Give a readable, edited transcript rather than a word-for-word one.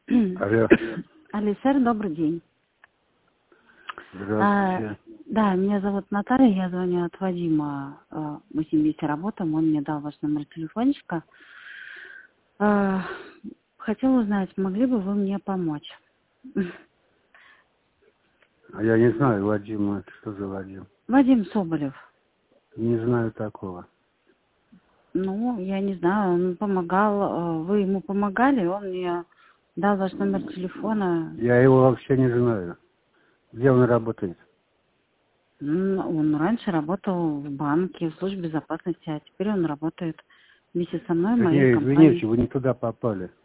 Алло. Алисер, добрый день. Здравствуйте. Да, меня зовут Наталья, я звоню от Вадима. Мы с ним вместе работаем, он мне дал ваш номер телефончика. Хотела узнать, могли бы вы мне помочь? А я не знаю, Вадим, это что за Вадим? Вадим Соболев. Не знаю такого. Ну, я не знаю, он помогал, вы ему помогали, он мне дал ваш номер телефона. Я его вообще не знаю. Где он работает? Он раньше работал в банке, в службе безопасности, а теперь он работает вместе со мной, в моей Не, компании. извините, вы не туда попали.